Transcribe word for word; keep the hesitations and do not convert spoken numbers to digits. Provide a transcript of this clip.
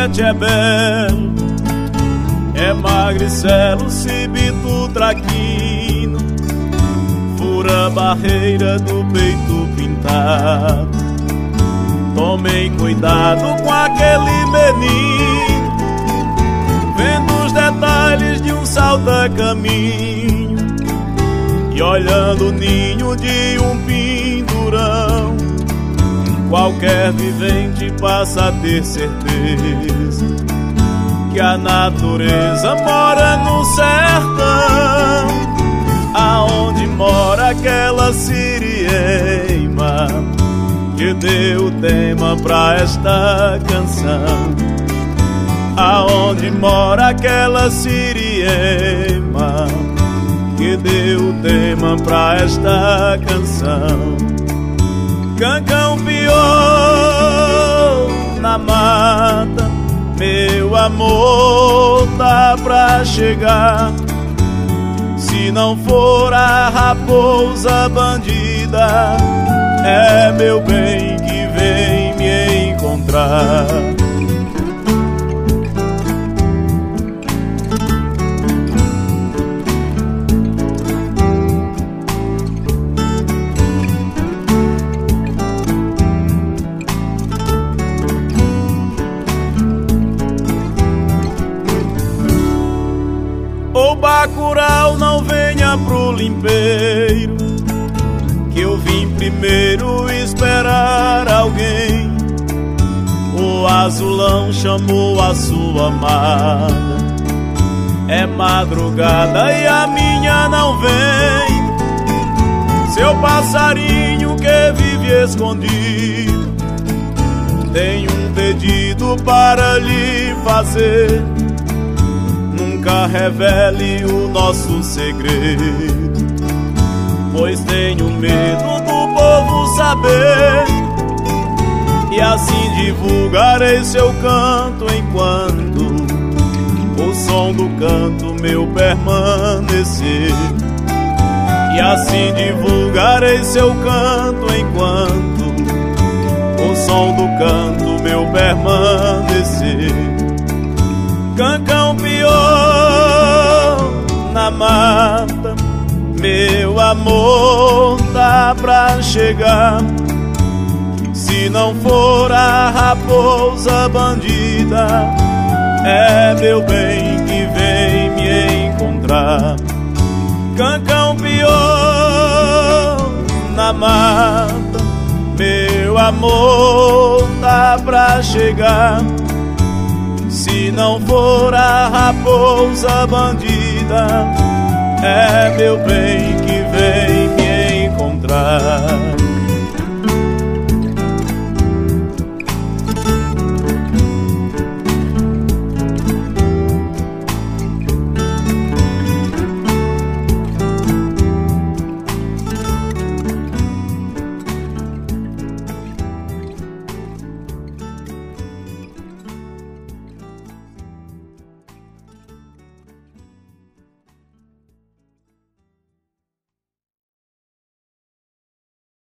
Sete é belo, é magricelo, cibito traquino, fura a barreira do peito pintado. Tomem cuidado com aquele menino, vendo os detalhes de um salta-caminho e olhando o ninho de um pendurão. Qualquer vivente passa a ter certeza que a natureza mora no sertão, aonde mora aquela siriema que deu o tema pra esta canção. Aonde mora aquela siriema que deu o tema pra esta canção. Cancão piou na mata, meu amor, tá pra chegar. Se não for a raposa bandida, é meu bem que vem me encontrar. Ô bacural, não venha pro limpeiro, que eu vim primeiro esperar alguém. O azulão chamou a sua amada, é madrugada e a minha não vem. Seu passarinho que vive escondido, tem um pedido para lhe fazer. Nunca revele o nosso segredo, pois tenho medo do povo saber, e assim divulgarei seu canto enquanto o som do canto meu permanecer. E assim divulgarei seu canto enquanto o som do canto meu permanecer. Cancão piou na mata, meu amor, tá pra chegar. Se não for a raposa bandida, é meu bem que vem me encontrar. Cancão piou na mata, meu amor, tá pra chegar. Se não for a raposa bandida, é meu bem que